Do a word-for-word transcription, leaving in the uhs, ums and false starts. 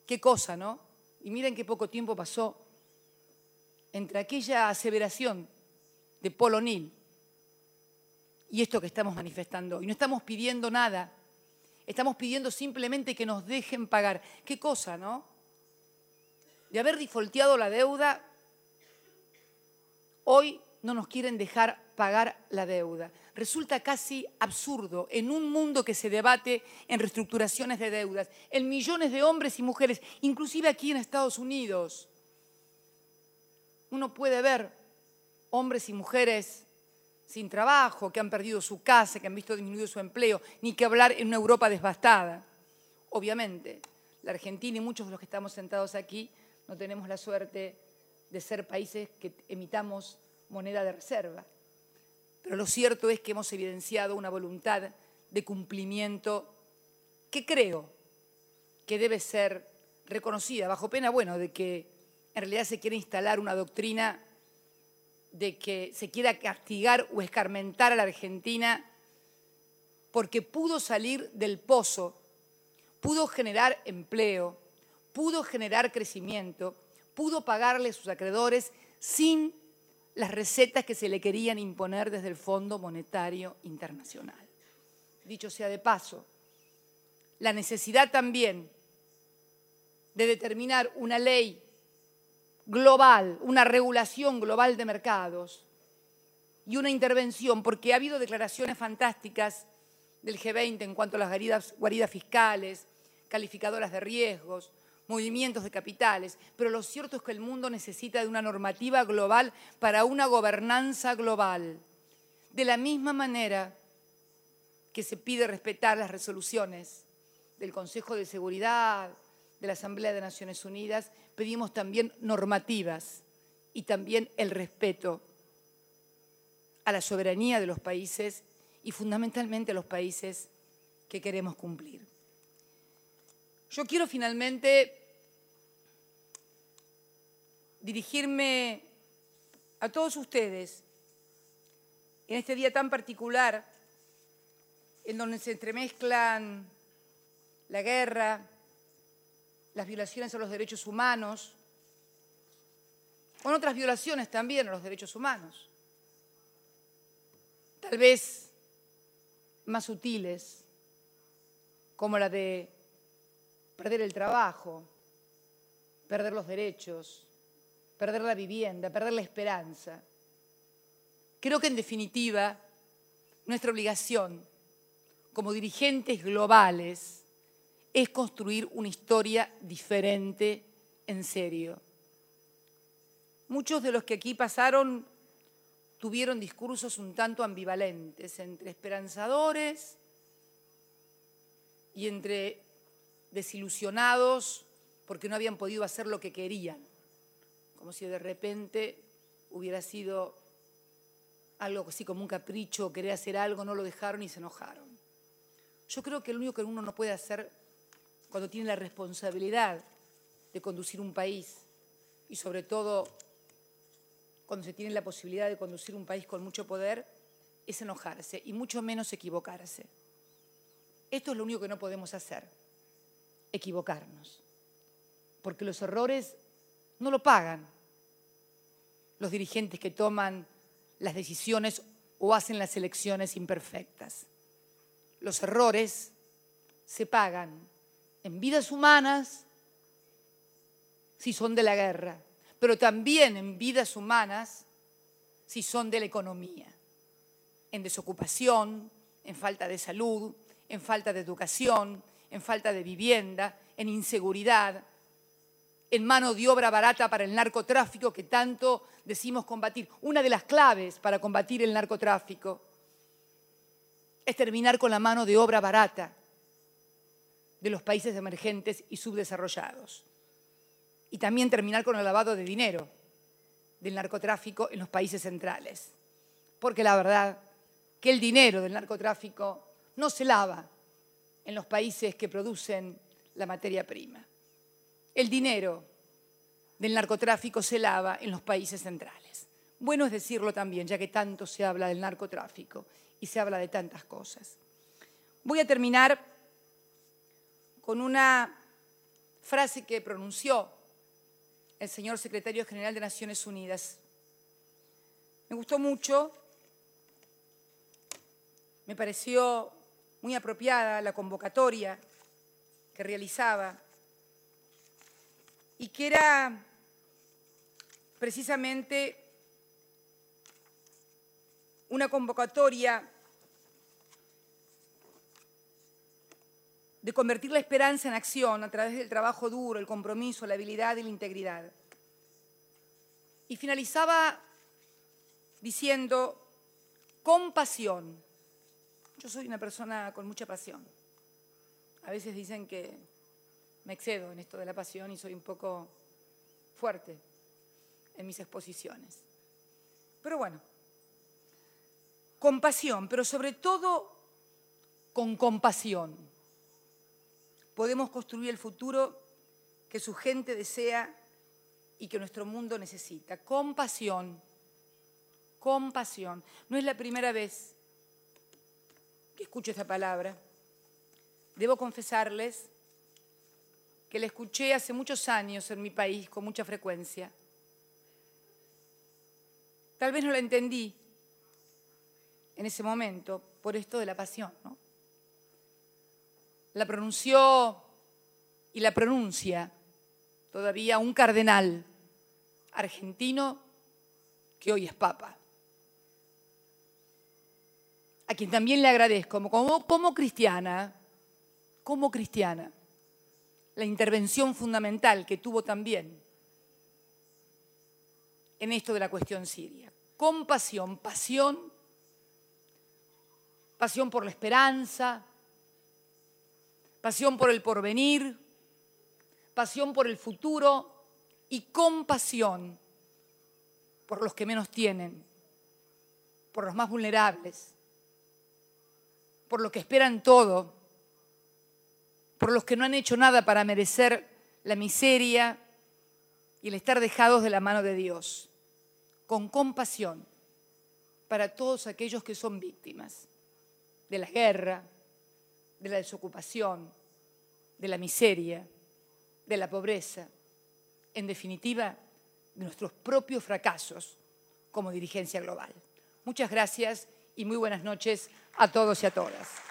Qué cosa, ¿no? Y miren qué poco tiempo pasó entre aquella aseveración de Paul O'Neill y esto que estamos manifestando hoy. No estamos pidiendo nada, estamos pidiendo simplemente que nos dejen pagar. Qué cosa, ¿no? De haber defaulteado la deuda, hoy no nos quieren dejar pagar la deuda. Resulta casi absurdo en un mundo que se debate en reestructuraciones de deudas, en millones de hombres y mujeres, inclusive aquí en Estados Unidos. Uno puede ver hombres y mujeres sin trabajo, que han perdido su casa, que han visto disminuido su empleo, ni que hablar en una Europa devastada. Obviamente, la Argentina y muchos de los que estamos sentados aquí no tenemos la suerte de ser países que emitamos moneda de reserva. Pero lo cierto es que hemos evidenciado una voluntad de cumplimiento que creo que debe ser reconocida, bajo pena, bueno, de que en realidad se quiere instalar una doctrina de que se quiera castigar o escarmentar a la Argentina porque pudo salir del pozo, pudo generar empleo, pudo generar crecimiento, pudo pagarle a sus acreedores sin las recetas que se le querían imponer desde el Fondo Monetario Internacional. Dicho sea de paso, la necesidad también de determinar una ley global, una regulación global de mercados y una intervención, porque ha habido declaraciones fantásticas del G veinte en cuanto a las guaridas, guaridas fiscales, calificadoras de riesgos, movimientos de capitales, pero lo cierto es que el mundo necesita de una normativa global para una gobernanza global. De la misma manera que se pide respetar las resoluciones del Consejo de Seguridad, de la Asamblea de Naciones Unidas, pedimos también normativas y también el respeto a la soberanía de los países y fundamentalmente a los países que queremos cumplir. Yo quiero finalmente dirigirme a todos ustedes en este día tan particular en donde se entremezclan la guerra, las violaciones a los derechos humanos, con otras violaciones también a los derechos humanos, tal vez más sutiles, como la de perder el trabajo, perder los derechos, perder la vivienda, perder la esperanza. Creo que en definitiva nuestra obligación como dirigentes globales es construir una historia diferente en serio. Muchos de los que aquí pasaron tuvieron discursos un tanto ambivalentes, entre esperanzadores y entre desilusionados porque no habían podido hacer lo que querían, como si de repente hubiera sido algo así como un capricho, querer hacer algo, no lo dejaron y se enojaron. Yo creo que lo único que uno no puede hacer cuando tiene la responsabilidad de conducir un país y sobre todo cuando se tiene la posibilidad de conducir un país con mucho poder, es enojarse y mucho menos equivocarse. Esto es lo único que no podemos hacer, equivocarnos, porque los errores no lo pagan los dirigentes que toman las decisiones o hacen las elecciones imperfectas. Los errores se pagan en vidas humanas si son de la guerra, pero también en vidas humanas si son de la economía, en desocupación, en falta de salud, en falta de educación, en falta de vivienda, en inseguridad, en mano de obra barata para el narcotráfico que tanto decimos combatir. Una de las claves para combatir el narcotráfico es terminar con la mano de obra barata de los países emergentes y subdesarrollados. Y también terminar con el lavado de dinero del narcotráfico en los países centrales. Porque la verdad que el dinero del narcotráfico no se lava en los países que producen la materia prima. El dinero del narcotráfico se lava en los países centrales. Bueno es decirlo también, ya que tanto se habla del narcotráfico y se habla de tantas cosas. Voy a terminar con una frase que pronunció el señor secretario general de Naciones Unidas. Me gustó mucho, me pareció muy apropiada la convocatoria que realizaba y que era precisamente una convocatoria de convertir la esperanza en acción a través del trabajo duro, el compromiso, la habilidad y la integridad. Y finalizaba diciendo, con pasión. Yo soy una persona con mucha pasión. A veces dicen que me excedo en esto de la pasión y soy un poco fuerte en mis exposiciones. Pero bueno, con pasión, pero sobre todo con compasión, podemos construir el futuro que su gente desea y que nuestro mundo necesita. Compasión, compasión. No es la primera vez que escucho esta palabra. Debo confesarles que la escuché hace muchos años en mi país con mucha frecuencia. Tal vez no la entendí en ese momento por esto de la pasión, ¿no? La pronunció y la pronuncia todavía un cardenal argentino que hoy es papa, a quien también le agradezco como, como cristiana, como cristiana, la intervención fundamental que tuvo también en esto de la cuestión siria. Compasión, pasión, pasión por la esperanza, pasión por el porvenir, pasión por el futuro y compasión por los que menos tienen, por los más vulnerables, por los que esperan todo, por los que no han hecho nada para merecer la miseria y el estar dejados de la mano de Dios. Con compasión para todos aquellos que son víctimas de la guerra, de la desocupación, de la miseria, de la pobreza, en definitiva, de nuestros propios fracasos como dirigencia global. Muchas gracias y muy buenas noches a todos y a todas.